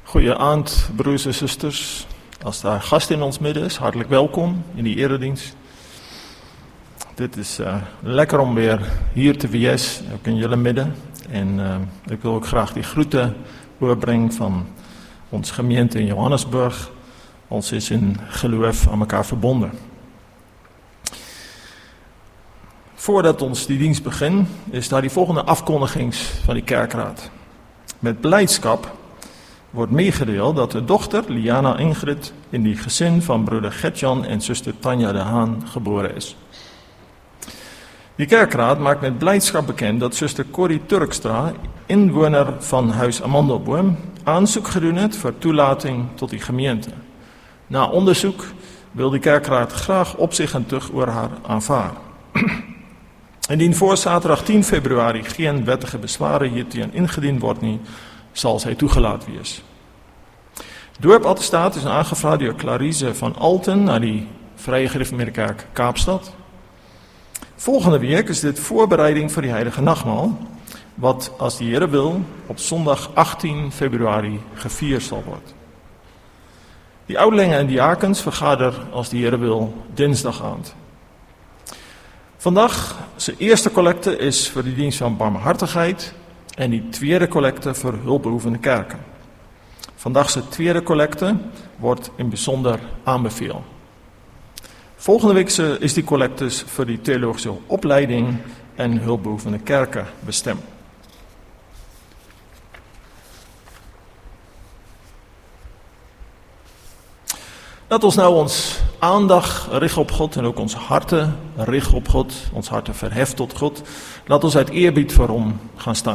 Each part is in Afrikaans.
Goeie aand, broers en zusters. Als daar gast in ons midden is, hartelijk welkom in die eredienst. Dit is lekker om weer hier te wees, ook in jullie midden. En ik wil ook graag die groeten overbrengen van ons gemeente in Johannesburg. Ons is in geloof aan elkaar verbonden. Voordat ons die dienst begint, is daar die volgende afkondigings van die kerkraad. Met blijdschap wordt meegedeeld dat de dochter Liana Ingrid in die gezin van broeder Gertjan en zuster Tanja de Haan geboren is. Die kerkraad maakt met blijdschap bekend dat zuster Corrie Turkstra, inwoner van huis Amandelboom, aanzoek gedaan heeft voor toelating tot die gemeente. Na onderzoek wil die kerkraad graag op zich en terug oor haar aanvaarden. Indien voor zaterdag 10 februari geen wettige bezwaren hiertegen ingediend wordt nie, zal zij toegelaten wees. Doorpattestaat is aangevraagd door Clarice van Alten naar die Vrije Gereformeerde Kerk Kaapstad. Volgende week is dit voorbereiding voor die heilige nachtmaal, wat als de Here wil op zondag 18 februari gevierd zal worden. Die ouderlingen en diakens vergaderen als de Here wil dinsdagavond. Vandaag, zijn eerste collecte is voor de dienst van barmhartigheid en die tweede collecte voor hulpbehoevende kerken. Vandaag zijn tweede collecte wordt in bijzonder aanbeveeld. Volgende week is die collectes voor die theologische opleiding en hulpbehoevende kerken bestemd. Laat ons nou ons aandacht richten op God en ook onze harten richten op God, ons harten verheft tot God. Laat ons uit eerbied voor hem gaan staan.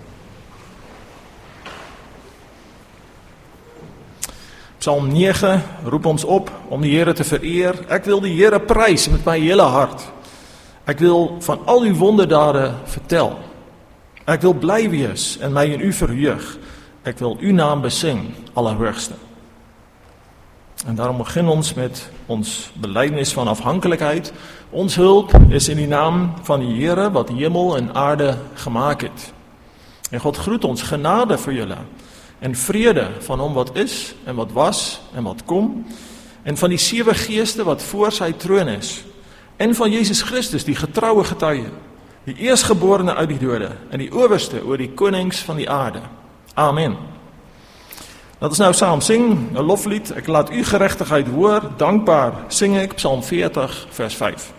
Psalm 9 roept ons op om de Here te vereren. Ik wil de Here prijzen met mijn hele hart. Ik wil van al uw wonderdaden vertellen. Ik wil blij wees en mij in u verheug. Ik wil uw naam bezingen, Allerhoogste. En daarom beginnen ons met ons belijdenis van afhankelijkheid. Ons hulp is in die naam van de Here, wat hemel en aarde gemaakt heeft. En God groet ons genade voor jullie. En vrede van hom wat is en wat was en wat kom. En van die 7 geesten wat voor zijn troon is. En van Jezus Christus, die getrouwe getuige. Die eerstgeborene uit die doden. En die owerste oor die konings van die aarde. Amen. Laten we nou samen zingen, een loflied. Ik laat uw gerechtigheid horen, dankbaar zing ik, Psalm 40, vers 5.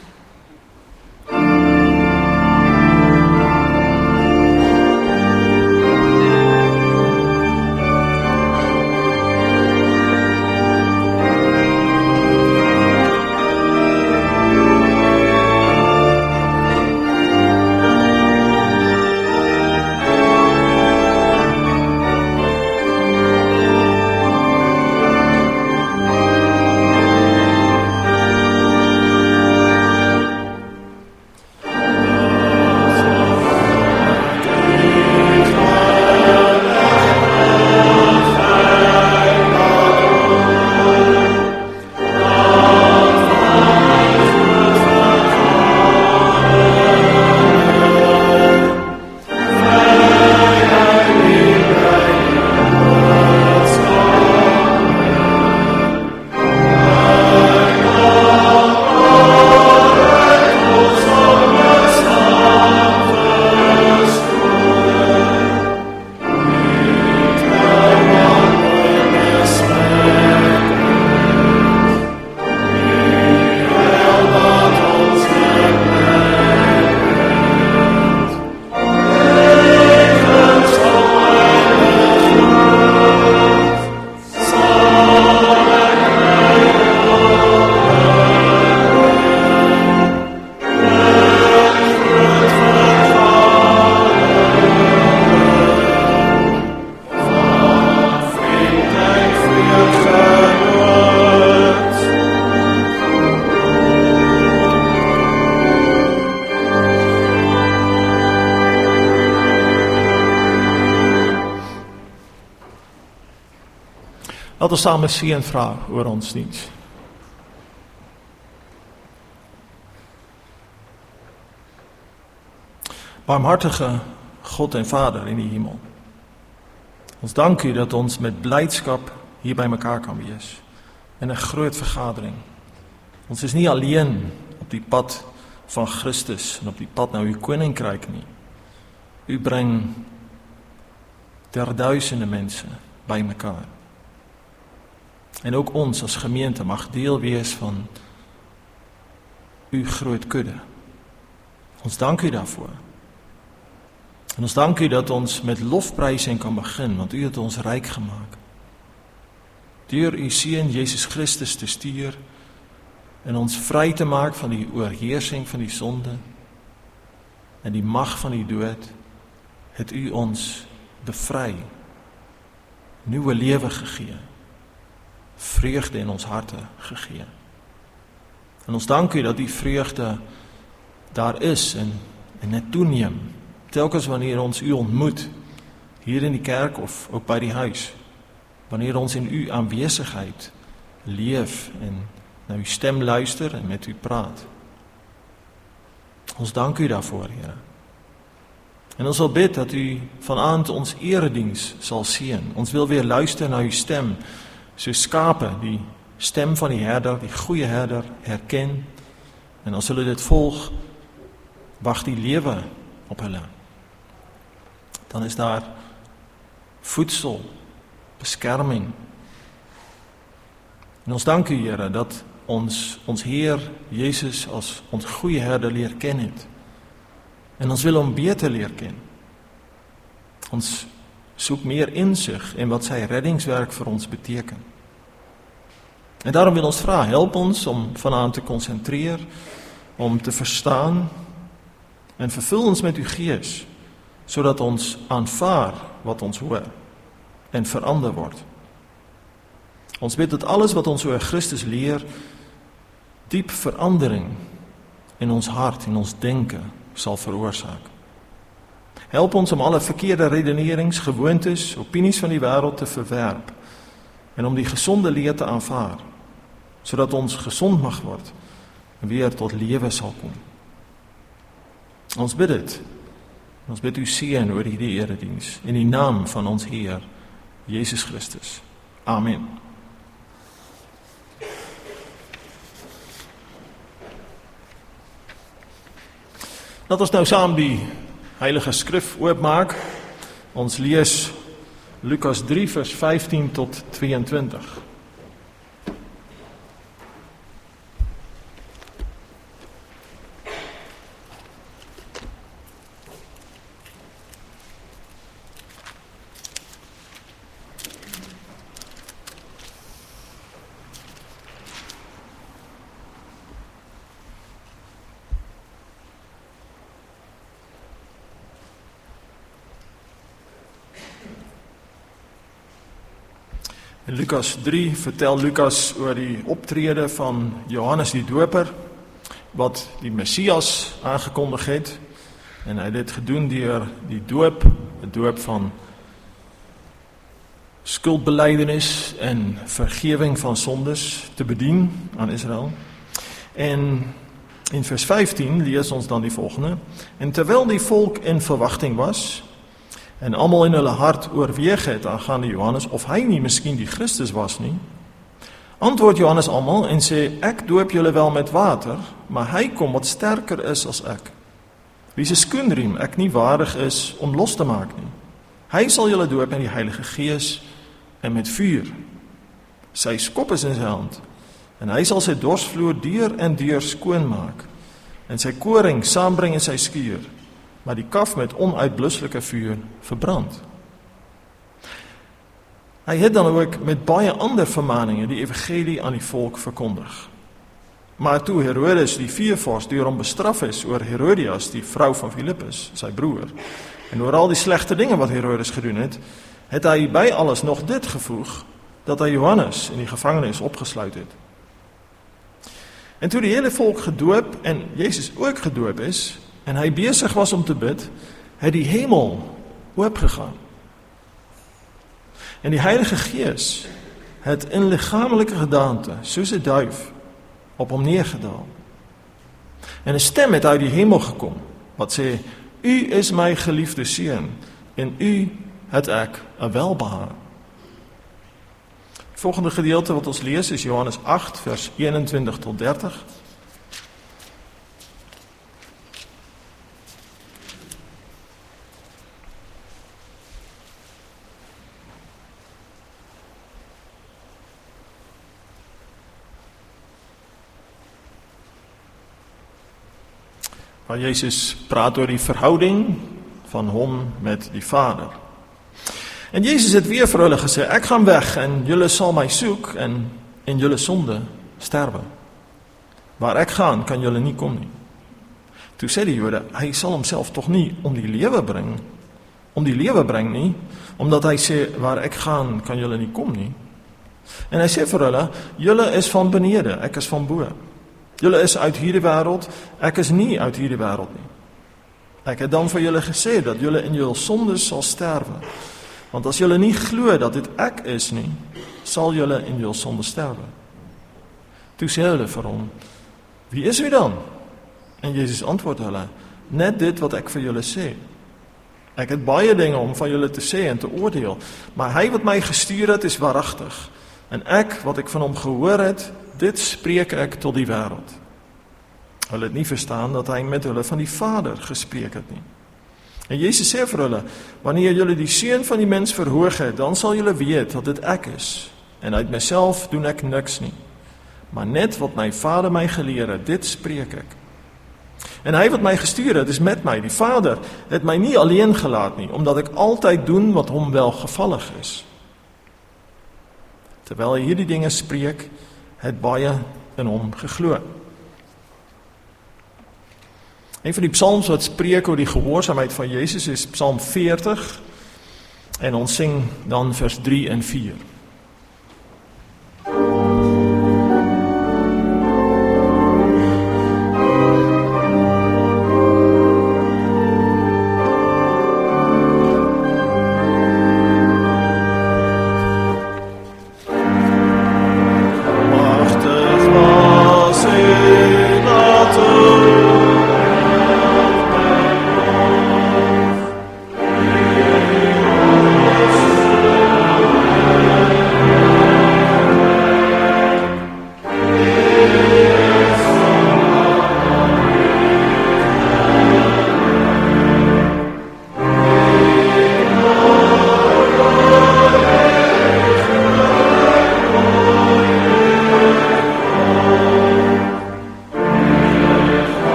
Laten we samen zien vragen oor ons dienst. Barmhartige God en Vader in die hemel. Ons dank U dat ons met blydskap hier by mekaar kan wees, in 'n groot vergadering. Ons is nie alleen op die pad van Christus en op die pad na U koninkryk nie. U bring duisende mense by mekaar. En ook ons as gemeente mag deel wees van U groot kudde. Ons dank U daarvoor. En ons dank U dat ons met lofprysing kan begin, want U het ons ryk gemaak. Deur U Seun Jesus Christus te stuur en ons vry te maak van die oorheersing van die sonde en die mag van die dood, het U ons bevry, nuwe lewe gegee, vreugde in ons harte gegee. En ons dank U dat die vreugde daar is en net toeneem, telkens wanneer ons U ontmoet, hier in die kerk of ook by die huis, wanneer ons in U aanwesigheid leef en na U stem luister en met U praat. Ons dank U daarvoor, Here. En ons wil bid dat U vanaand ons erediens sal seën. Ons wil weer luister na U stem, so skape die stem van die herder, die goeie herder, herken. En as hulle dit volg, wag die lewe op hulle. Dan is daar voedsel, beskerming. En ons dank U, Here, dat ons Heer Jesus as ons goeie herder leer ken het. En ons wil hom beter leer ken. Ons soek meer insig in wat sy reddingswerk vir ons beteken. En daarom wil ons vra, help ons om vanaand te konsentreer, om te verstaan, en vervul ons met U Gees, sodat ons aanvaar wat ons hoor en verander word. Ons bid dat alles wat ons oor Christus leer, diep verandering in ons hart, in ons denke, sal veroorsaak. Help ons om alle verkeerde redenerings, gewoontes, opinies van die wêreld te verwerp en om die gesonde leer te aanvaar, sodat ons gesond mag word en weer tot lewe sal kom. Ons bid dit. Ons bid U seën oor hierdie erediens in die naam van ons Heer Jesus Christus. Amen. Laat ons nou saam die Heilige Skrif oopmaak. Ons lees Lukas 3 vers 15 tot 22. In Lukas 3 vertel Lukas oor die optrede van Johannes die Doper, wat die Messias aangekondig het, en hy het dit gedoen deur die doop, 'n doop van skuldbelydenis en vergewing van sondes te bedien aan Israel. En in vers 15 lees ons dan die volgende: En terwyl die volk in verwagting was, en almal in hulle hart oorweeg het aangaande Johannes, of hy nie miskien die Christus was nie, antwoord Johannes almal en sê, ek doop julle wel met water, maar hy kom wat sterker is as ek, wie se skoenriem ek nie waardig is om los te maak nie. Hy sal julle doop in die Heilige Gees en met vuur. Sy skop is in sy hand, en hy sal sy dorsvloer deur en deur skoon maak, en sy koring saambring in sy skuur, maar die kaf met onuitblusselike vuur verbrand. Hy het dan ook met baie ander vermaninge die evangelie aan die volk verkondig. Maar toe Herodes die veevors deur hom bestraf is oor Herodias, die vrou van Filippus, sy broer, en oor al die slegte dinge wat Herodes gedoen het, het hy by alles nog dit gevoeg, dat hy Johannes in die gevangenis opgesluit het. En toe die hele volk gedoop en Jesus ook gedoop is, en hy besig was om te bid, het die hemel oopgegaan. En die Heilige Gees het in liggaamlike gedaante, soos 'n duif, op hom neergedaal. En 'n stem het uit die hemel gekom, wat sê, U is my geliefde seun, en U het ek 'n welbehae. Het volgende gedeelte wat ons lees is Johannes 8 vers 21 tot 30. Waar Jezus praat oor die verhouding van hom met die Vader. En Jezus het weer vir hulle gesê, ek gaan weg en julle sal my soek en in julle sonde sterwe. Waar ek gaan, kan julle nie kom nie. Toe sê die Jode, hy sal homself tog nie om die lewe bring nie, omdat hy sê, waar ek gaan, kan julle nie kom nie. En hy sê vir hulle, julle is van benede, ek is van bo. Julle is uit hierdie wêreld, ek is nie uit hierdie wêreld nie. Ek het dan vir julle gesê, dat julle in julle sondes sal sterwe. Want as julle nie glo dat dit ek is nie, sal julle in julle sonde sterwe. Toe sê hulle vir hom, wie is u dan? En Jezus antwoord hulle, net dit wat ek vir julle sê. Ek het baie dinge om van julle te sê en te oordeel, maar hy wat my gestuur het is waaragtig. En ek, wat ek van hom gehoor het, dit spreek ek tot die wêreld. Hulle het nie verstaan dat hy met hulle van die Vader gespreek het nie. En Jezus sê vir hulle, wanneer julle die Seun van die mens verhoog het, dan sal julle weet dat dit ek is. En uit myself doen ek niks nie. Maar net wat my Vader my geleer het, dit spreek ek. En hy wat my gestuur het, is met my. Die Vader het my nie alleen gelaat nie, omdat ek altyd doen wat hom welgevallig is. Terwyl hy hierdie dinge spreek, het baie in hom geglo. Een van die psalms wat spreek oor die gehoorsaamheid van Jezus is Psalm 40 en ons sing dan vers 3 en 4.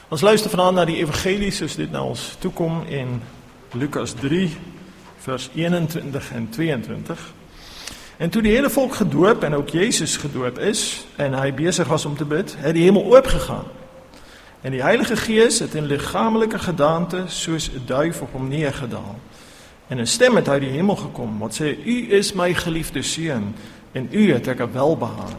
Ons luister vanaand na die evangelie soos dit na ons toekom in Lukas 3 vers 21 en 22. En toe die hele volk gedoop en ook Jezus gedoop is en hy besig was om te bid, het die hemel oopgegaan. En die Heilige Gees het in liggaamlike gedaante soos 'n duif op hom neergedaal. En 'n stem het uit die hemel gekom wat sê: "U is my geliefde seun en u het ek welbehaag."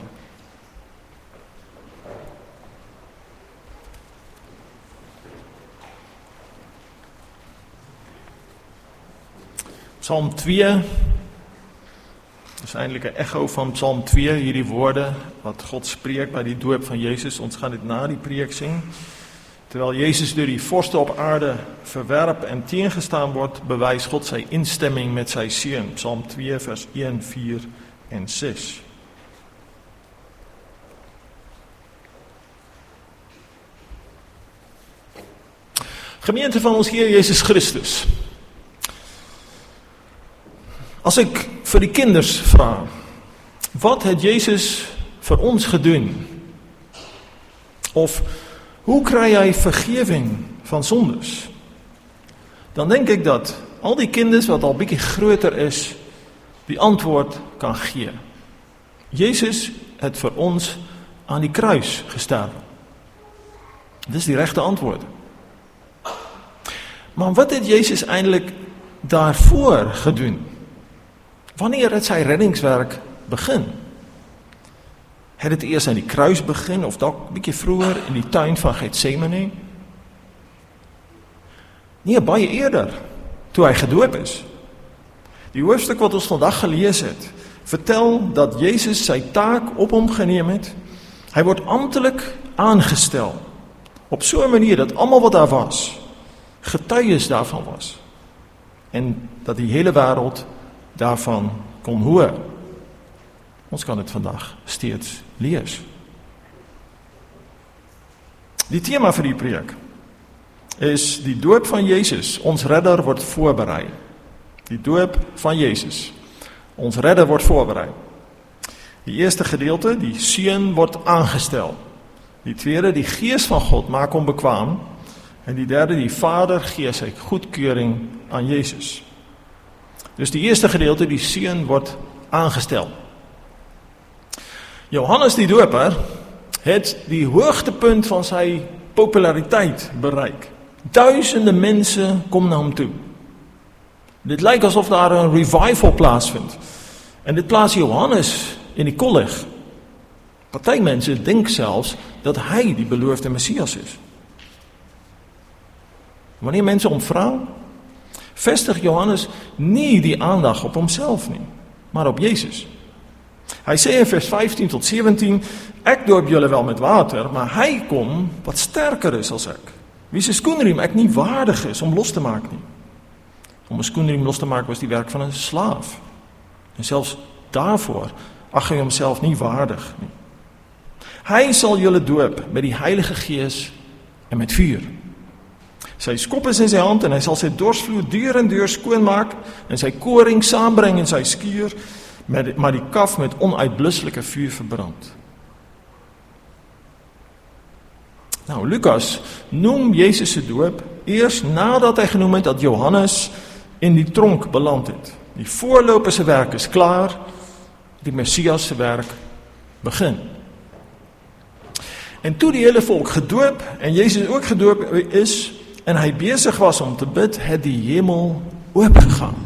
Psalm 2 is eintlik 'n echo van Psalm 2, hierdie woorde wat God spreek by die doop van Jezus. Ons gaan dit na die preek sing. Terwyl Jezus deur die vorste op aarde verwerp en teengestaan word, bewys God sy instemming met sy seun. Psalm 2 vers 1, 4 en 6. Gemeente van ons Heer Jezus Christus. As ek vir die kinders vra, wat het Jezus vir ons gedoen? Of hoe kry hy vergewing van sondes? Dan denk ek dat al die kinders wat al bietjie groter is, die antwoord kan gee. Jezus het vir ons aan die kruis gesterf. Dis die regte antwoord. Maar wat het Jezus eintlik daarvoor gedoen? Wanneer het sy reddingswerk begin? Het dit eers aan die kruis begin of dalk 'n bietjie vroeër in die tuin van Getsemane? Nee, baie eerder, toe hy gedoop is. Die hoofstuk wat ons vandag gelees het, vertel dat Jezus sy taak op hom geneem het. Hy word amptelik aangestel, op so 'n manier dat almal wat daar was, getuies daarvan was. En dat die hele wêreld daarvan kon hoor. Ons kan dit vandag steeds lees. Die tema vir die preek is die doop van Jezus. Ons redder word voorberei. Die doop van Jezus. Ons redder word voorberei. Die eerste gedeelte, die seun word aangestel. Die tweede, die Gees van God maak hom bekwaam. En die derde, die Vader gee sy goedkeuring aan Jezus. Dus die eerste gedeelte, die seun word aangestel. Johannes die Doper het die hoogtepunt van sy populariteit bereik. Duisende mense kom na hom toe. Dit lyk asof daar 'n revival plaasvind. En dit plaas Johannes in die kollig. Party mense dink selfs dat hy die beloofde Messias is. Wanneer mense hom vra, vestig Johannes nie die aandag op homself nie, maar op Jezus. Hy sê in vers 15 tot 17, ek doop julle wel met water, maar hy kom wat sterker is as ek. Wie se skoenriem ek nie waardig is om los te maak nie. Om 'n skoenriem los te maak was die werk van 'n slaaf. En selfs daarvoor ag hy homself nie waardig nie. Hy sal julle doop met die Heilige Gees en met vuur. Sy skop is in sy hand en hy sal sy dorsvloer deur en deur skoonmaak en sy koring saambring in sy skuur, maar die kaf met onuitblusselike vuur verbrand. Nou, Lukas noem Jezus se doop eers nadat hy genoem het dat Johannes in die tronk beland het. Die voorloper se werk is klaar, die Messias se werk begin. En toe die hele volk gedoop en Jezus ook gedoop is en hy besig was om te bid, het die hemel oopgegaan.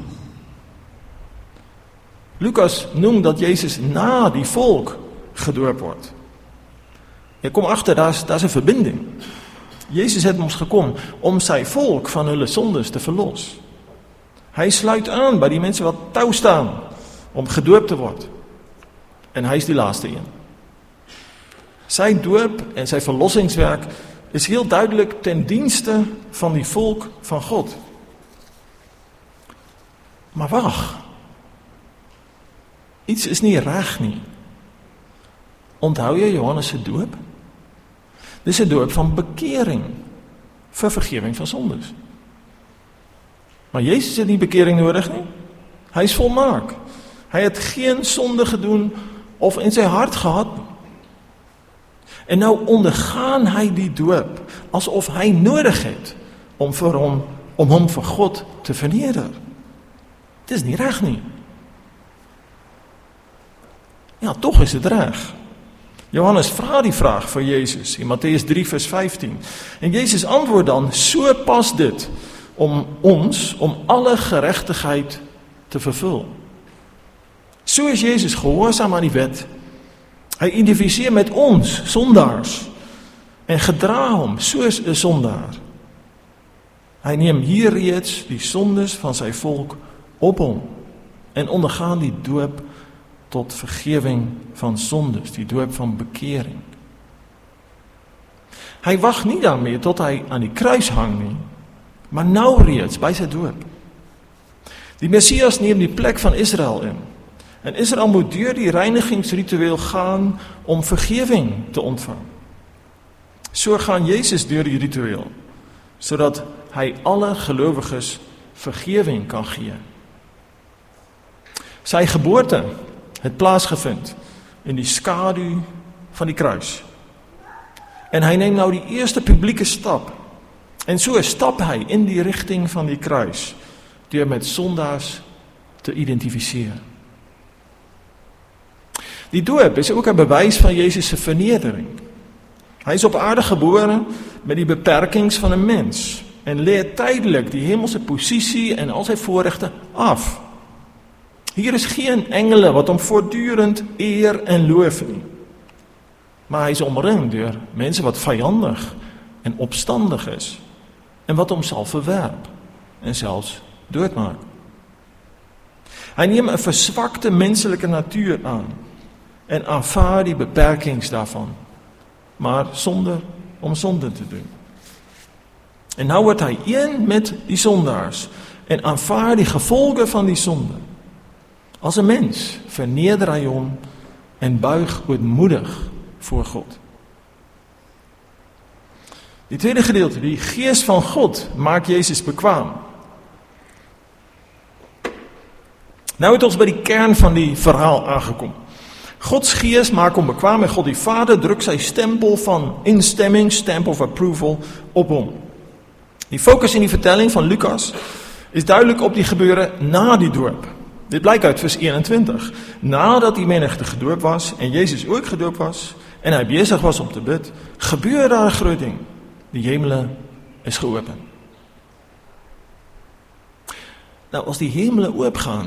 Lukas noem dat Jezus na die volk gedoop word. Jy kom agter, daar's 'n verbinding. Jezus het ons gekom om sy volk van hulle sondes te verlos. Hy sluit aan by die mense wat tou staan om gedoop te word. En hy is die laaste een. Sy doop en sy verlossingswerk is heel duidelik ten dienste van die volk van God. Maar wag, iets is nie reg nie. Onthou jy Johannes se doop? Dis 'n doop van bekering vir vergifnis van sondes. Maar Jezus het nie bekering nodig nie. Hy is volmaak. Hy het geen sonde gedoen of in sy hart gehad nie. En nou ondergaan hy die doop asof hy nodig het om hom vir God te verneder. Dit is nie reg nie. Ja, tog is dit reg. Johannes vra die vraag vir Jezus in Matteus 3 vers 15. En Jezus antwoord dan, so pas dit om alle geregtigheid te vervul. So is Jezus gehoorsaam aan die wet. Hy identifiseer met ons, sondaars, en gedra hom soos 'n sondaar. Hy neem hier reeds die sondes van sy volk op hom en ondergaan die doop tot vergewing van sondes, die doop van bekering. Hy wag nie daarmee tot hy aan die kruis hang nie, maar nou reeds by sy doop. Die Messias neem die plek van Israel in. En Israel moet deur die reinigingsritueel gaan om vergewing te ontvang. So gaan Jezus deur die ritueel, sodat hy alle gelowiges vergewing kan gee. Sy geboorte het plaasgevind in die skadu van die kruis. En hy neem nou die eerste publieke stap. En so stap hy in die rigting van die kruis, deur met sondaars te identifiseer. Die doop is ook 'n bewys van Jezus se vernedering. Hy is op aarde gebore met die beperkings van 'n mens en lê tydelik die hemelse posisie en al sy voorregte af. Hier is geen engele wat hom voortdurend eer en loof nie. Maar hy is omring deur mense wat vyandig en opstandig is en wat hom sal verwerp en selfs doodmaak. Hy neem 'n verswakte menslike natuur aan en aanvaar die beperkings daarvan, maar sonder om sonde te doen. En nou word hy een met die sondaars en aanvaar die gevolge van die sonde. As 'n mens verneder hy hom en buig ootmoedig voor God. Die tweede gedeelte, die Gees van God maak Jezus bekwaam. Nou het ons by die kern van die verhaal aangekom. Gods Gees maak hom bekwaam en God die Vader druk sy stempel van instemming, stamp of approval, op hom. Die fokus in die vertelling van Lucas is duidelik op die gebeure na die doop. Dit blyk uit vers 21. Nadat die menigte gedoop was en Jezus ook gedoop was en hy besig was om te bid, gebeur daar 'n groot ding. Die hemele is geopen. Nou, as die hemele oopgaan,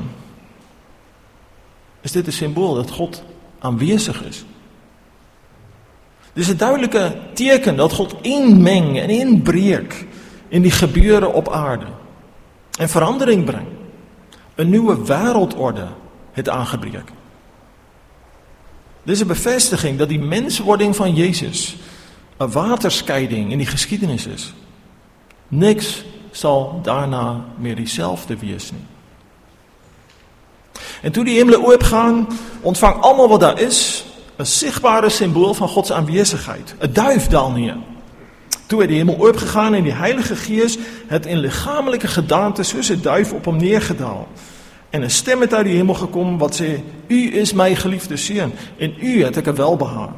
is dit 'n simbool dat God aanwesig is. Dit is 'n duidelike teken dat God inmeng en inbreek in die gebeure op aarde en verandering bring. 'n nuwe wêreldorde het aangebreek. Dit is 'n bevestiging dat die menswording van Jezus 'n waterskeiding in die geskiedenis is. Niks sal daarna meer dieselfde wees nie. En toe die hemele oopgaan, ontvang almal wat daar is 'n sigbare simbool van God se aanwesigheid. 'n Duif daal neer. Toe het die hemel oopgegaan en die Heilige Gees het in liggaamlike gedaante soos 'n duif op hom neergedaal. En 'n stem het uit die hemel gekom wat sê: "U is my geliefde seun en u het ek 'n welbehaag."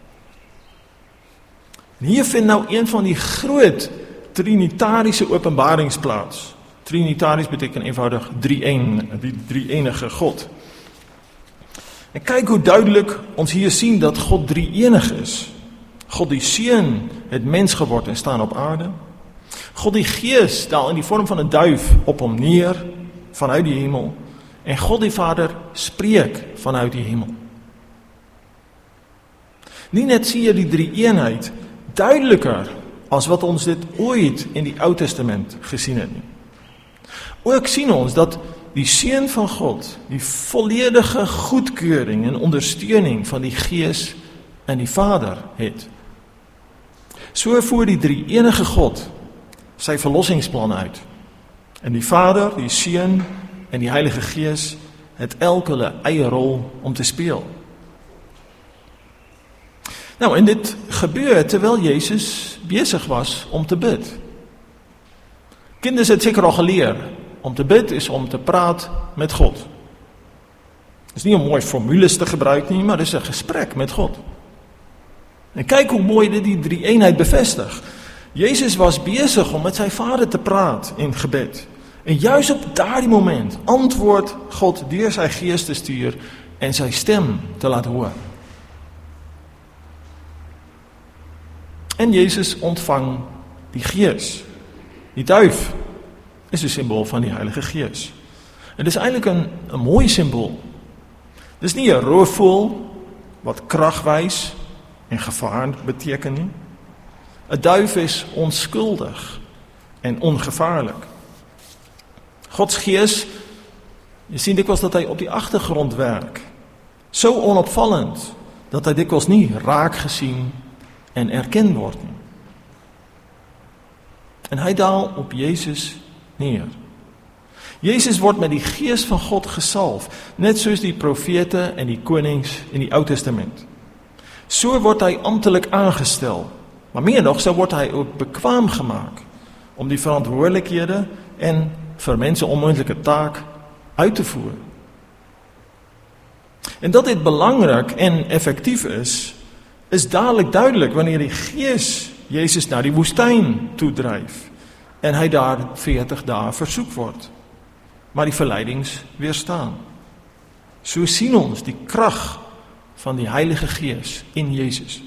En hier vind nou een van die groot trinitariese openbarings plaas. Trinitaris beteken eenvoudig drie-enige God. En kyk hoe duidelik ons hier sien dat God drie-enig is. God die Seun het mens geword en staan op aarde. God die Gees daal in die vorm van 'n duif op hom neer vanuit die hemel. En God die Vader spreek vanuit die hemel. Nie net sien jy die drie-eenheid duideliker as wat ons dit ooit in die Ou Testament gesien het nie. Ook sien ons dat die Seun van God die volledige goedkeuring en ondersteuning van die Gees en die Vader het. So voer die drie-enige God sy verlossingsplan uit. En die Vader, die Seun en die Heilige Gees het elk hulle eie rol om te speel. Nou, en dit gebeur terwyl Jezus besig was om te bid. Kinders het seker al geleer, om te bid is om te praat met God. Het is nie om mooi formules te gebruik nie, maar dit is 'n gesprek met God. En kyk hoe mooi dit die drie-eenheid bevestig. Jezus was besig om met sy Vader te praat in gebed. En juist op daardie moment antwoord God deur sy Gees te stuur en sy stem te laat hoor. En Jezus ontvang die Gees. Die duif is 'n simbool van die Heilige Gees. En dit is eintlik 'n mooi simbool. Dis nie 'n roofvoël wat krag wys en gevaar beteken nie. 'n Duif is onskuldig en ongevaarlik. Gods Gees, jy sien dikwels dat hy op die agtergrond werk. So onopvallend dat hy dikwels nie raak gesien en erken word nie. En hy daal op Jezus neer. Jezus word met die Gees van God gesalf, net soos die profete en die konings in die Ou Testament. So word hy amptelik aangestel, maar meer nog, so word hy ook bekwaam gemaak om die verantwoordelikhede en vir mense onmoontlike taak uit te voer. En dat dit belangrik en effektief is dadelik duidelik wanneer die Gees Jezus na die woestyn toedryf en hy daar 40 dae versoek word, maar die verleidings weerstaan. So sien ons die krag van die Heilige Gees in Jezus.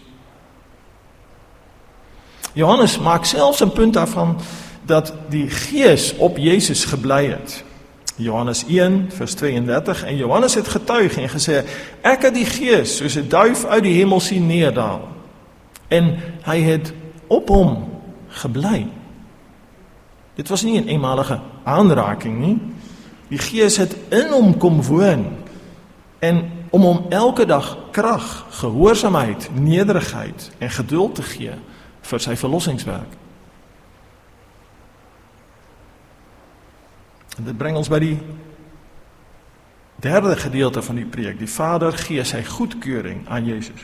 Johannes maak selfs 'n punt daarvan dat die Gees op Jezus gebly het. Johannes 1 vers 32 en Johannes het getuig en gesê, ek het die Gees soos 'n duif uit die hemel sien neerdaal en hy het op hom gebly. Dit was nie 'n eenmalige aanraking nie. Die Gees het in hom kom woon en om hom elke dag krag, gehoorsaamheid, nederigheid en geduld te gee vir sy verlossingswerk. En dit bring ons by die derde gedeelte van die preek. Die Vader gee sy goedkeuring aan Jezus.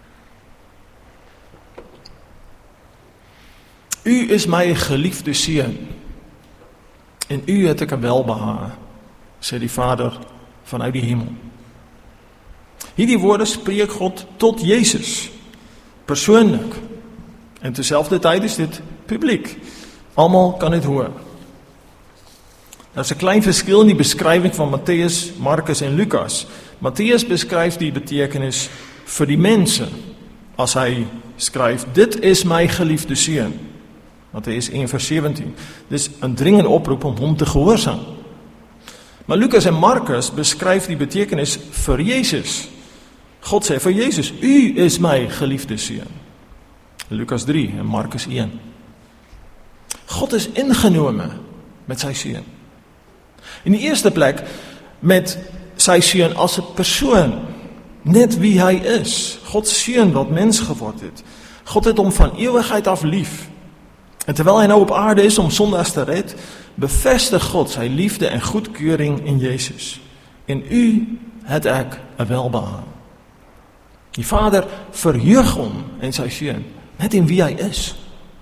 U is my geliefde seun en u het ek 'n welbehae, sê die Vader vanuit die hemel. Hierdie woorde spreek God tot Jezus, persoonlik. En terselfdertyd is dit publiek. Almal kan dit hoor. Daar is 'n klein verskil in die beskrywing van Matteus, Markus en Lukas. Matteus beskryf die betekenis vir die mense, as hy skryf, dit is my geliefde seun. Matteus 1 vers 17. Dis 'n dringende oproep om hom te gehoorsaam. Maar Lukas en Markus beskryf die betekenis vir Jezus. God sê vir Jezus, u is my geliefde seun. Lukas 3 en Markus 1. God is ingenome met sy seun. In die eerste plek met sy seun as 'n persoon, net wie hy is. God seun wat mens geword het. God het hom van ewigheid af lief. En terwyl hy nou op aarde is om sondaars te red, bevestig God sy liefde en goedkeuring in Jezus. In u het ek 'n welbehae. Die Vader verheug hom in sy seun, net in wie hy is.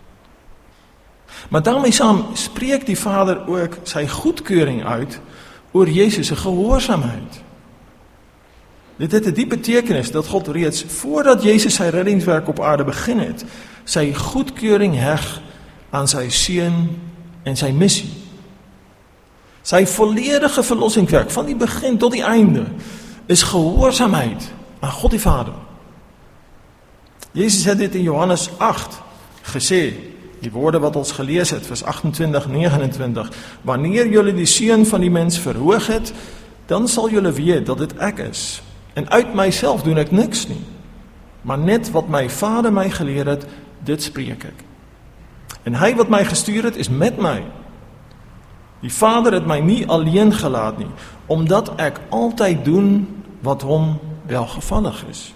Maar daarmee saam spreek die Vader ook sy goedkeuring uit oor Jezus se gehoorsaamheid. Dit het die betekenis dat God reeds voordat Jezus sy reddingswerk op aarde begin het, sy goedkeuring heg aan sy seun en sy missie. Sy volledige verlossingswerk van die begin tot die einde is gehoorsaamheid aan God die Vader. Jezus het dit in Johannes 8 gesê, die woorde wat ons gelees het, vers 28-29, wanneer julle die seun van die mens verhoog het, dan sal julle weet dat dit ek is. En uit myself doen ek niks nie, maar net wat my Vader my geleer het, dit spreek ek. En hy wat my gestuur het, is met my. Die Vader het my nie alleen gelaat nie, omdat ek altyd doen wat hom welgevallig is.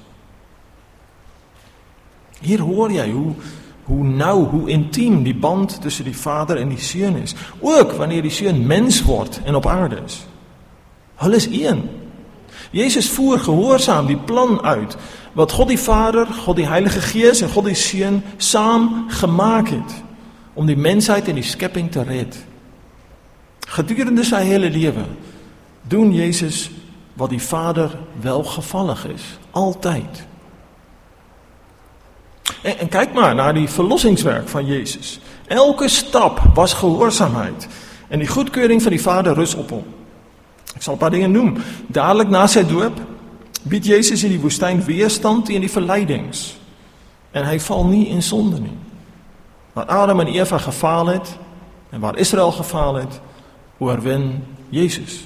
Hier hoor jy hoe nou, hoe intiem die band tussen die Vader en die Seun is. Ook wanneer die Seun mens word en op aarde is. Hulle is een. Jezus voer gehoorsaam die plan uit, wat God die Vader, God die Heilige Gees en God die Seun saam gemaak het, om die mensheid en die skepping te red. Gedurende sy hele lewe doen Jezus wat die Vader welgevallig is, altyd. En kyk maar na die verlossingswerk van Jezus. Elke stap was gehoorsaamheid. En die goedkeuring van die Vader rus op hom. Ek sal 'n paar dinge noem. Dadelik na sy doop bied Jezus in die woestyn weerstand teen die verleidings. En hy val nie in sonde nie. Waar Adam en Eva gefaal het, en waar Israel gefaal het, oorwin Jezus.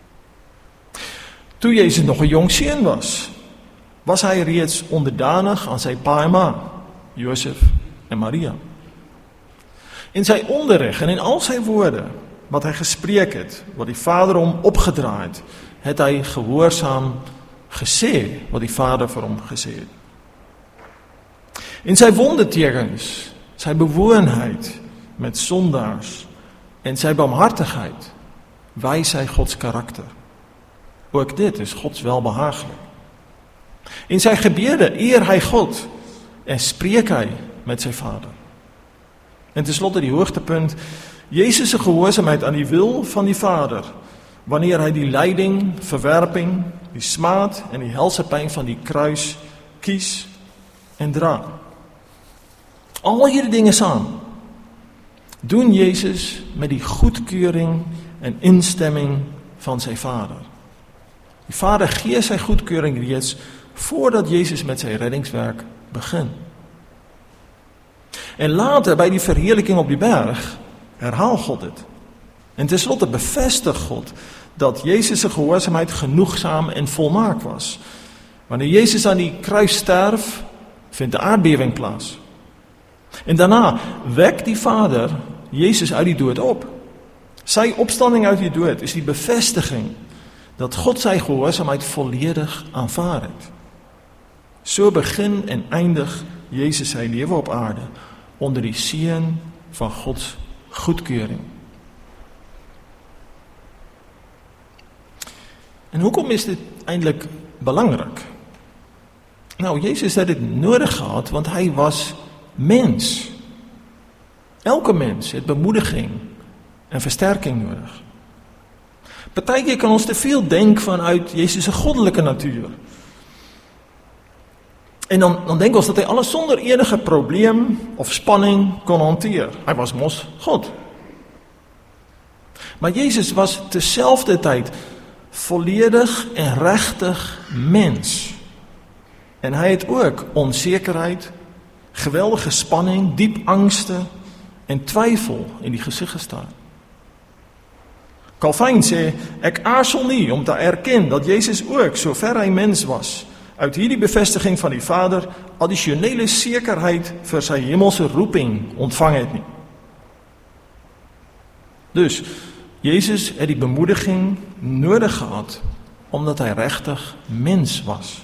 Toe Jezus nog 'n jong seun was hy reeds onderdanig aan sy pa en ma, Josef en Maria. In sy onderrig en in al sy woorde, wat hy gespreek het, wat die Vader hom opgedra het hy gehoorsaam gesê, wat die Vader vir hom gesê het. In sy wondertekens, sy bewoonheid met sondaars en sy barmhartigheid, wys hy Gods karakter. Ook dit is Gods welbehaaglik. In sy gebede eer hy God en spreek hy met sy Vader. En tenslotte die hoogtepunt, Jezus' gehoorsaamheid aan die wil van die Vader, wanneer hy die lyding, verwerping, die smaad en die helse pyn van die kruis kies en dra. Al hierdie dinge saam doen Jezus met die goedkeuring en instemming van sy Vader. Die Vader gee sy goedkeuring reeds voordat Jezus met sy reddingswerk begin. En later by die verheerliking op die berg herhaal God dit. En tenslotte bevestig God dat Jezus' gehoorsaamheid genoegsaam en volmaak was. Wanneer Jezus aan die kruis sterf, vindt 'n aardbewing plaas. En daarna wek die Vader Jezus uit die dood op. Sy opstanding uit die dood is die bevestiging dat God sy gehoorsaamheid volledig aanvaar het. So begin en eindig Jezus sy lewe op aarde onder die seën van Gods goedkeuring. En hoekom is dit eintlik belangrik? Nou, Jezus het dit nodig gehad, want hy was mens. Elke mens het bemoediging en versterking nodig. Partykeer kan ons te veel denk vanuit Jezus' goddelike natuur. En dan denk ons dat hy alles sonder enige probleem of spanning kon hanteer. Hy was mos God. Maar Jezus was terselfdertyd volledig en regtig mens. En hy het ook onsekerheid, geweldige spanning, diep angste en twyfel in die gesig gestaan. Calvin sê, ek aarzel nie om te erken dat Jezus ook, sover hy mens was, uit hierdie bevestiging van die Vader addisionele sekerheid vir sy hemelse roeping ontvang het nie. Dus, Jezus het die bemoediging nodig gehad, omdat hy regtig mens was.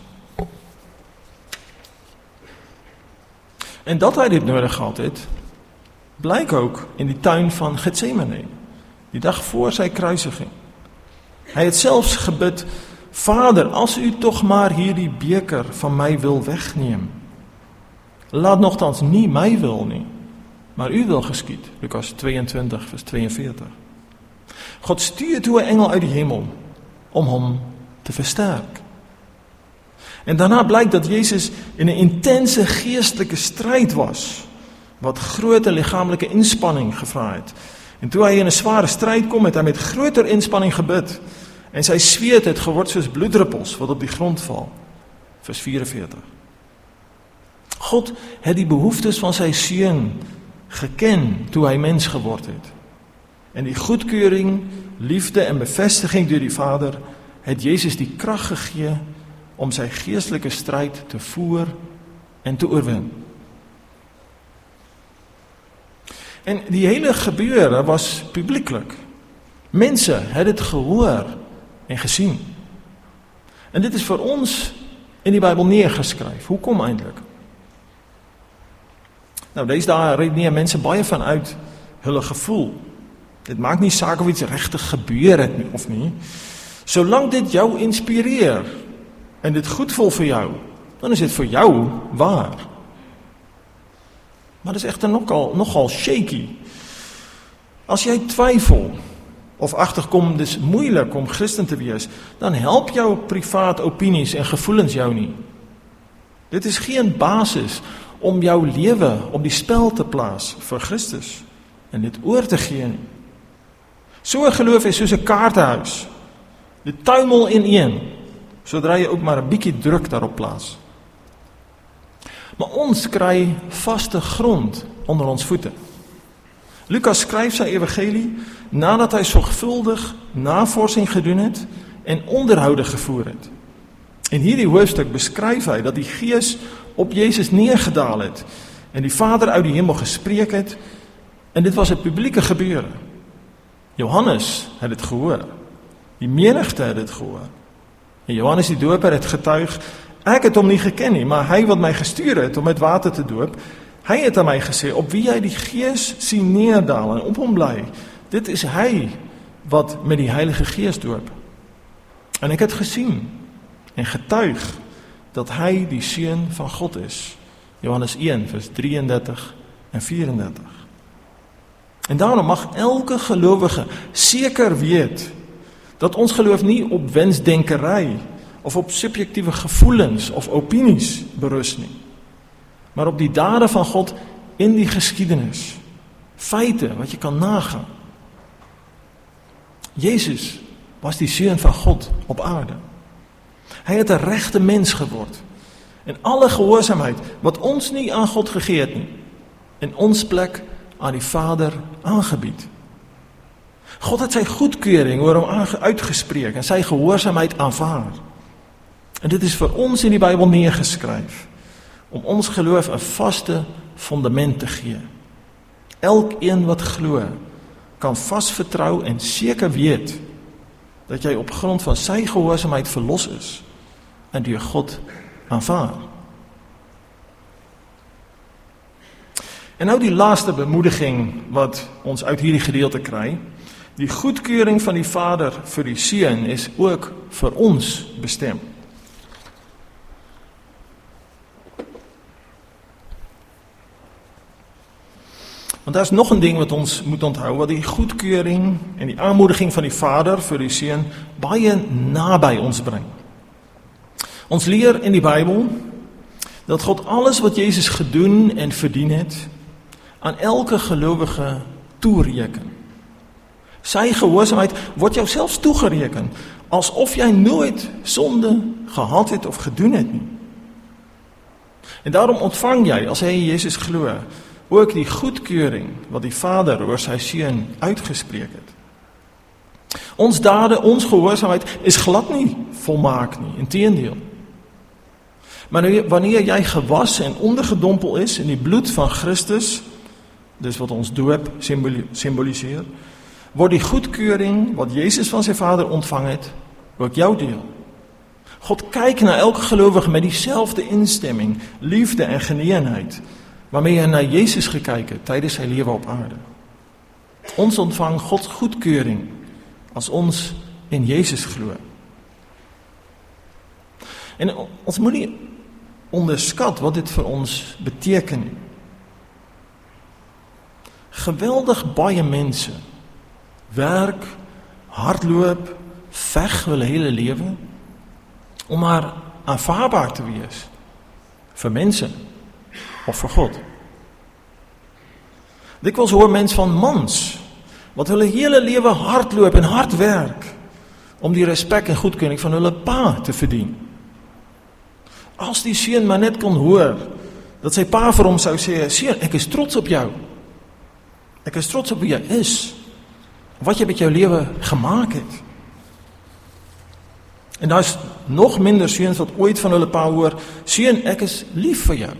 En dat hy dit nodig gehad het, blyk ook in die tuin van Getsemane, die dag voor sy kruisiging. Hy het selfs gebid, Vader, as u tog maar hierdie beker van my wil wegneem, laat nogtans nie my wil nie, maar u wil geskied. Lukas 22 vers 42. God stuur toe 'n engel uit die hemel om hom te versterk. En daarna blyk dat Jezus in 'n intense geestelike stryd was, wat groot liggaamlike inspanning gevra het. En toe hy in 'n sware stryd kom, het hy met groter inspanning gebid, en sy sweet het geword soos bloeddruppels wat op die grond val. Vers 44. God het die behoeftes van sy seun geken toe hy mens geword het. En die goedkeuring, liefde en bevestiging deur die Vader het Jezus die krag gegee om sy geestelike stryd te voer en te oorwin. En die hele gebeure was publieklik. Mense het dit gehoor en gesien. En dit is vir ons in die Bybel neergeskryf. Hoekom eintlik? Nou, deesdae redeneer mense baie vanuit hulle gevoel. Dit maak nie saak of iets regtig gebeur het nie, of nie. Solank dit jou inspireer en dit goed voel vir jou, dan is dit vir jou waar. Maar dit is echter nogal shaky. As jy twyfel of agterkom dis moeilik om Christen te wees, dan help jou privaat opinies en gevoelens jou nie. Dit is geen basis om jou lewe op die spel te plaas vir Christus en dit oor te gee nie. So 'n geloof is soos 'n kaartehuis. Dit tuimel ineen, sodra jy ook maar 'n bietjie druk daarop plaas. Maar ons kry vaste grond onder ons voete. Lukas skryf sy evangelie nadat hy sorgvuldig navorsing gedoen het en onderhoude gevoer het. In hierdie hoofstuk beskryf hy dat die Gees op Jezus neergedaal het en die Vader uit die hemel gespreek het, en dit was 'n publieke gebeure. Johannes het dit gehoor. Die menigte het dit gehoor. En Johannes die Doper het getuig, ek het hom nie geken nie, maar hy wat my gestuur het om met water te doop, hy het aan my gesê, op wie hy die Gees sien neerdaal en op hom bly, dit is hy wat met die Heilige Gees doop. En ek het gesien en getuig dat hy die Seun van God is. Johannes 1 vers 33 en 34. En daarom mag elke gelowige seker weet dat ons geloof nie op wensdenkery of op subjektiewe gevoelens of opinies berus nie, maar op die dade van God in die geskiedenis, feite wat jy kan nagaan. Jezus was die Seun van God op aarde. Hy het 'n regte mens geword en alle gehoorsaamheid wat ons nie aan God gegee het nie, in ons plek aan die Vader aangebied. God het sy goedkeuring oor hom uitgespreek en sy gehoorsaamheid aanvaar. En dit is vir ons in die Bybel neergeskryf, om ons geloof 'n vaste fundament te gee. Elkeen wat glo, kan vas vertrou en seker weet, dat jy op grond van sy gehoorsaamheid verlos is, en deur God aanvaar. En nou die laaste bemoediging wat ons uit hierdie gedeelte kry, die goedkeuring van die Vader vir die Seun is ook vir ons bestem. Want daar is nog 'n ding wat ons moet onthou, wat die goedkeuring en die aanmoediging van die Vader vir die Seun baie naby ons bring. Ons leer in die Bybel dat God alles wat Jezus gedoen en verdien het, aan elke gelowige toereken. Sy gehoorsaamheid word jou selfs toegereken, asof jy nooit sonde gehad het of gedoen het nie. En daarom ontvang jy, as jy in Jezus glo, ook die goedkeuring wat die Vader oor sy Seun uitgespreek het. Ons dade, ons gehoorsaamheid is glad nie volmaak nie, inteendeel. Maar wanneer jy gewas en ondergedompel is in die bloed van Christus, dis wat ons doop symboliseer, word die goedkeuring wat Jezus van sy Vader ontvang het, ook jou deel. God kyk na elke gelowige met dieselfde instemming, liefde en geneenheid, waarmee hy na Jezus gekyk het tydens sy lewe op aarde. Ons ontvang Gods goedkeuring as ons in Jezus glo. En ons moet nie onderskat wat dit vir ons beteken nie. Geweldig baie mense werk, hardloop, veg hulle hele lewe om maar aanvaarbaar te wees vir mense of vir God. Dikwels hoor mens van mans wat hulle hele lewe hardloop en hard werk om die respek en goedkeuring van hulle pa te verdien. As die seun maar net kon hoor dat sy pa vir hom sou sê, seun, ek is trots op jou. Ek is trots op wie jy is, wat jy met jou lewe gemaak het. En daar is nog minder seuns wat ooit van hulle pa hoor, seun, ek is lief vir jou.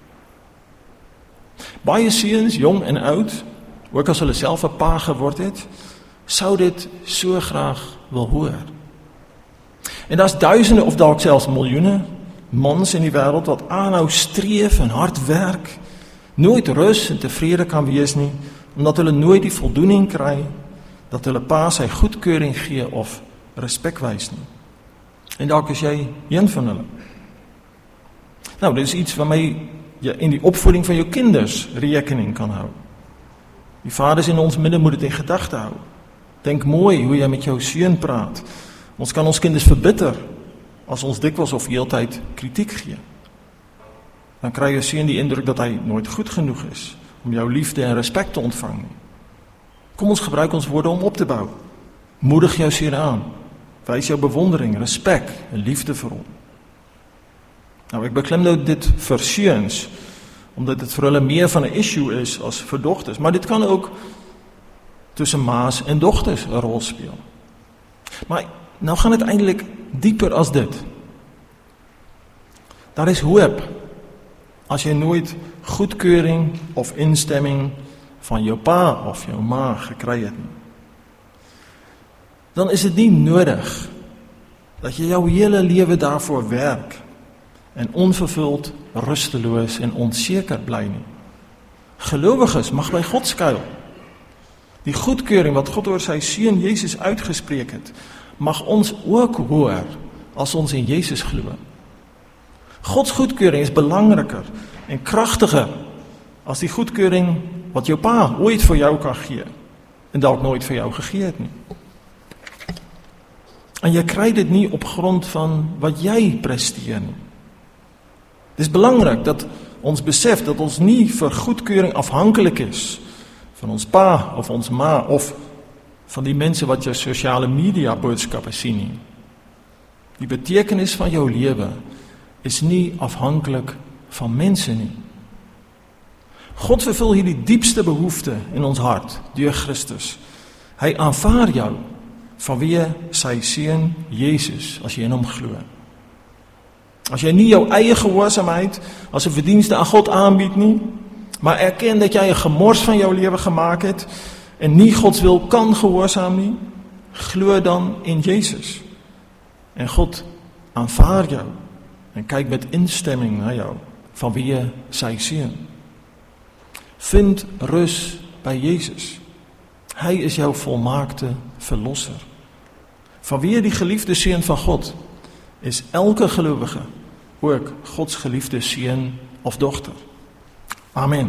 Baie seuns, jong en oud, ook as hulle self 'n pa geword het, sou dit so graag wil hoor. En daar's duisende of dalk selfs miljoene mans in die wêreld wat aanhou streef en hard werk, nooit rus en tevrede kan wees nie, omdat hulle nooit die voldoening kry, dat hulle pa sy goedkeuring gee of respek wys nie. En dalk is jy een van hulle. Nou, dit is iets waarmee jy in die opvoeding van jou kinders rekening kan hou. Die vaders in ons midde moet dit in gedagte hou. Denk mooi hoe jy met jou seun praat. Ons kan ons kinders verbitter as ons dikwels of heeltyd kritiek gee. dan kry jou seun die indruk dat hy nooit goed genoeg is om jou liefde en respek te ontvang nie. Kom ons gebruik ons woorde om op te bou. Moedig jou seun aan. Wys jou bewondering, respek en liefde vir hom. Nou, ek beklim nou dit vir seuns, omdat dit vir hulle meer van 'n issue is as vir dogters, maar dit kan ook tussen ma's en dogters 'n rol speel. Maar nou gaan dit eintlik dieper as dit. Daar is hoop as jy nooit goedkeuring of instemming van jou pa of jou ma gekry het nie. Dan is dit nie nodig dat jy jou hele lewe daarvoor werk en onvervuld, rusteloos en onseker bly nie. Gelowiges mag by God skuil. Die goedkeuring wat God oor sy seun Jesus uitgespreek het, mag ons ook hoor as ons in Jesus glo. Gods goedkeuring is belangriker en kragtiger as die goedkeuring wat jou pa ooit vir jou kan gee en dalk nooit vir jou gegee het nie. En jy kry dit nie op grond van wat jy presteer nie. Dit is belangrik dat ons besef dat ons nie vir goedkeuring afhanklik is van ons pa of ons ma of van die mense wat jou sosiale media boodskappe sien nie. Die betekenis van jou lewe is nie afhanklik van mense nie. God vervul hierdie diepste behoefte in ons hart deur Christus. Hy aanvaar jou vanweë sy seun Jesus as jy in hom glo. As jy nie jou eie gehoorsaamheid as 'n verdienste aan God aanbied nie, maar erken dat jy 'n gemors van jou lewe gemaak het en nie Gods wil kan gehoorsaam nie, glo dan in Jesus. En God aanvaar jou en kyk met instemming na jou vanweë sy seun. Vind rus by Jesus. Hy is jou volmaakte verlosser. Vanweë die geliefde seun van God is elke gelowige ook Gods geliefde seun of dogter. Amen.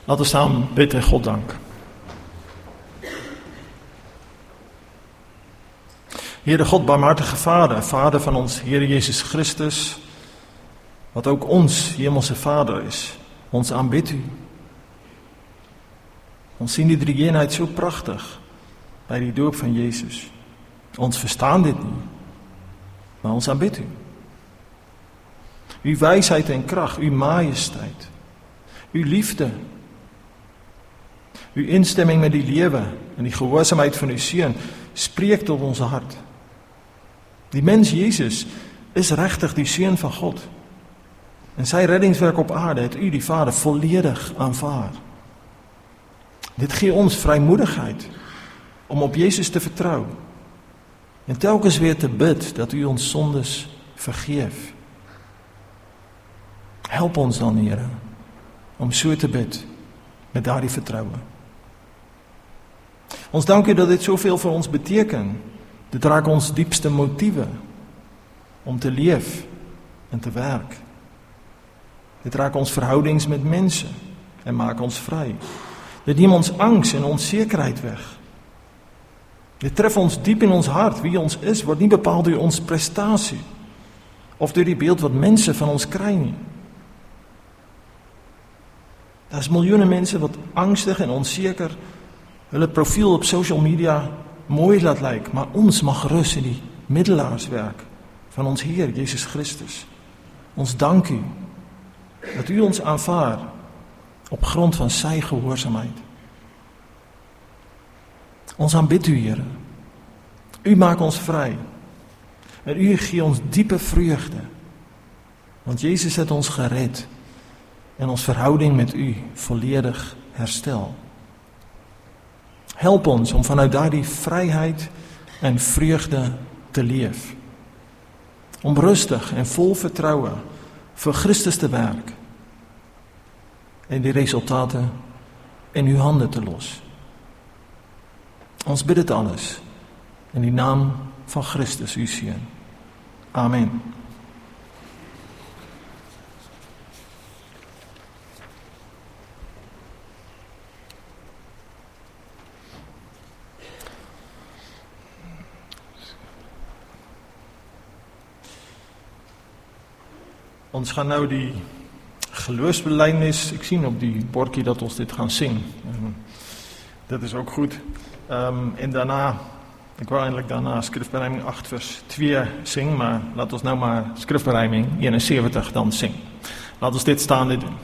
Laten we samen bidden en God danken. Heere God, barmhartige Vader, Vader van ons Heer Jezus Christus, wat ook ons hemelse Vader is, ons aanbidt u. Ons zien die drie-eenheid zo prachtig bij die doop van Jezus. Ons verstaan dit niet, maar ons aanbidt u. Uw wijsheid en kracht, uw majesteit, uw liefde, uw instemming met die lewe en die gehoorzaamheid van uw Seun spreekt tot ons hart. Die mens Jezus is rechtig die Seun van God. En sy reddingswerk op aarde het u, die Vader, volledig aanvaard. Dit gee ons vrijmoedigheid om op Jezus te vertrouwen. En telkens weer te bid dat u ons zondes vergeef. Help ons dan, Here, om so te bid met daardie vertrouwen. Ons dank u dat dit zoveel voor ons beteken. Dit raakt ons diepste motieven om te leef en te werk. Dit raakt ons verhoudings met mensen en maakt ons vrij. Dit neemt ons angst en onzekerheid weg. Dit treft ons diep in ons hart. Wie ons is, wordt niet bepaald door onze prestatie. Of door die beeld wat mensen van ons krijgen. Er is miljoenen mensen wat angstig en onzeker hun profiel op social media mooi laat lijken. Maar ons mag rust in die middelaarswerk van ons Heer Jezus Christus. Ons dank u dat u ons aanvaardt op grond van sy gehoorzaamheid. Ons aanbidt u, Here. U maakt ons vrij. En u geeft ons diepe vreugde. Want Jezus heeft ons gered. En ons verhouding met u volledig herstel. Help ons om vanuit daardie vrijheid en vreugde te leven. Om rustig en vol vertrouwen voor Christus te werken. En die resultaten in uw handen te los. Ons bid het alles in die naam van Christus, uw Seun. Amen. Ons gaan nou die geloofsbelijdenis, ik zie op die bordje dat ons dit gaan zingen. Dat is ook goed. En daarna, ik wou eindelijk daarna skrifberijming 8 vers 2 zingen, maar laat ons nou maar skrifberijming 71 dan zingen. Laat ons dit staande doen.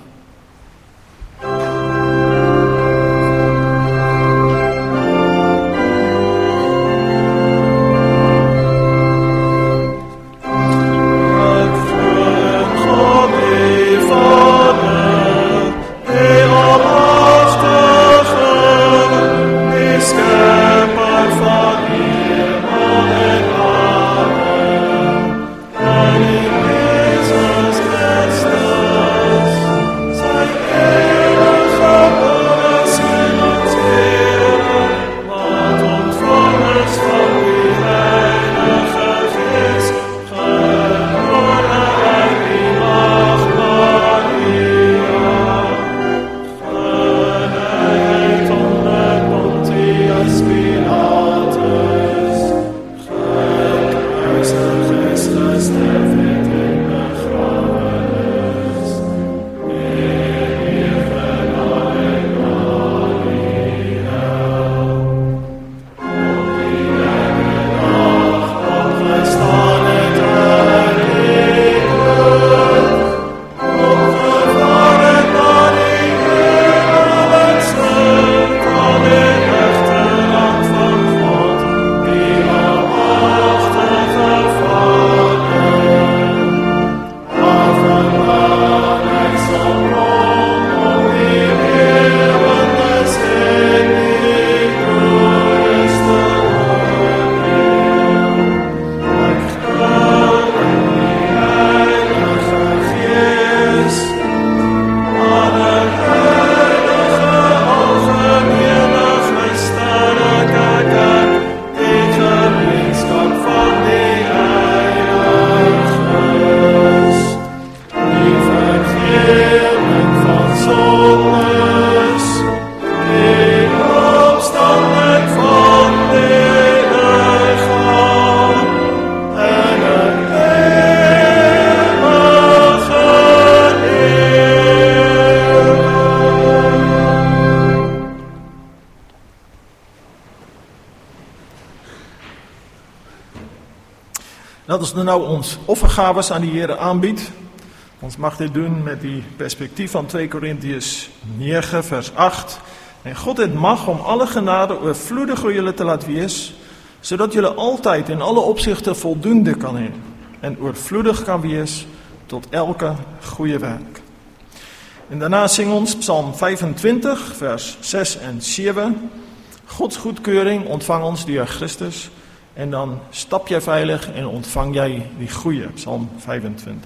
ons nou ons offergawes aan die Here aanbied, ons mag dit doen met die perspektief van 2 Korintiërs 9 vers 8. En God het mag om alle genade oorvloedig oor julle te laat wees, sodat julle altyd in alle opsigte voldoende kan hê en oorvloedig kan wees tot elke goeie werk. En daarna sing ons Psalm 25 vers 6 en 7. Gods goedkeuring ontvang ons deur Christus en dan stap jy veilig en ontvang jy die goeie, Psalm 25.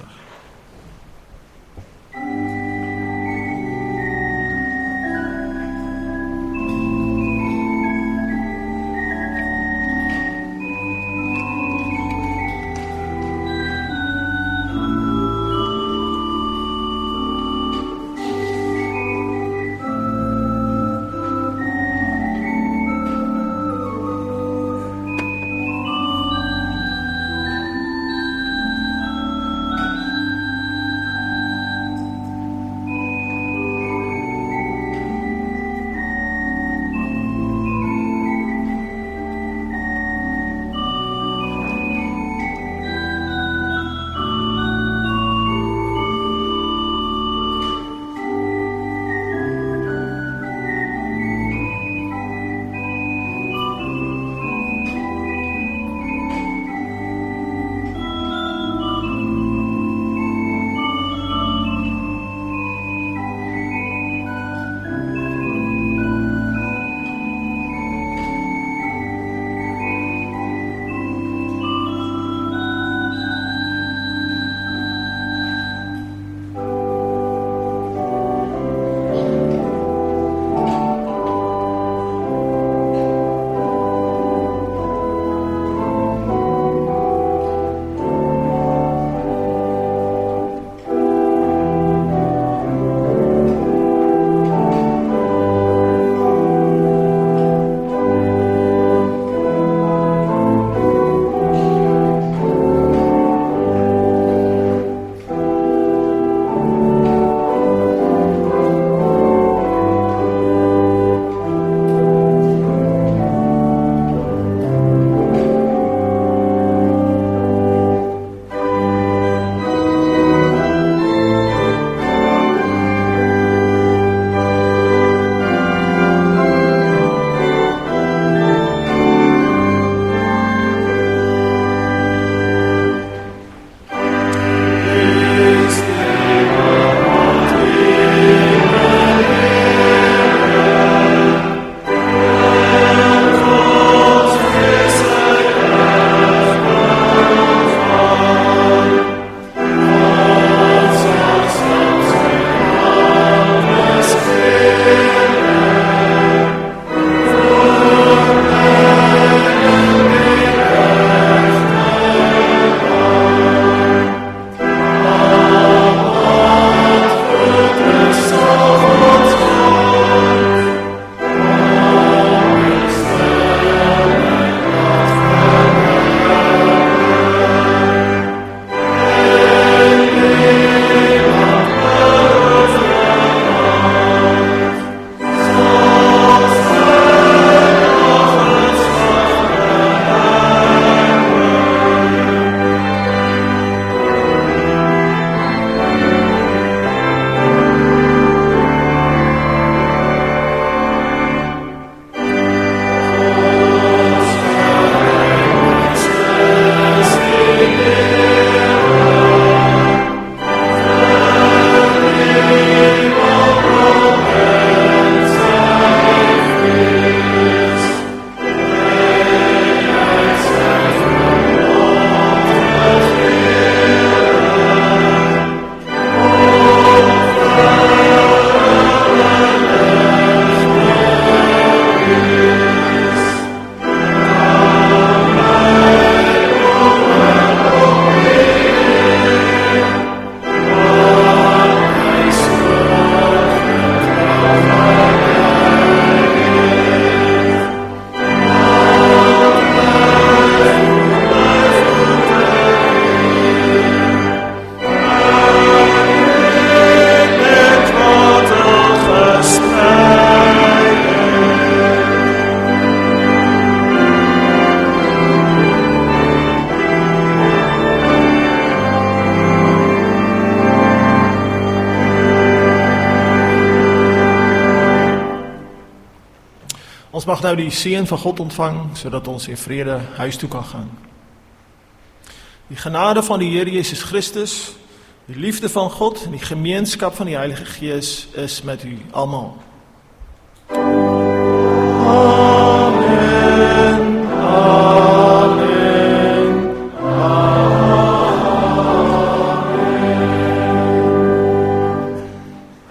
Ons mag nou die seën van God ontvang, sodat ons in vrede huis toe kan gaan. Die genade van die Here Jesus Christus, die liefde van God en die gemeenskap van die Heilige Gees is met u almal. Amen.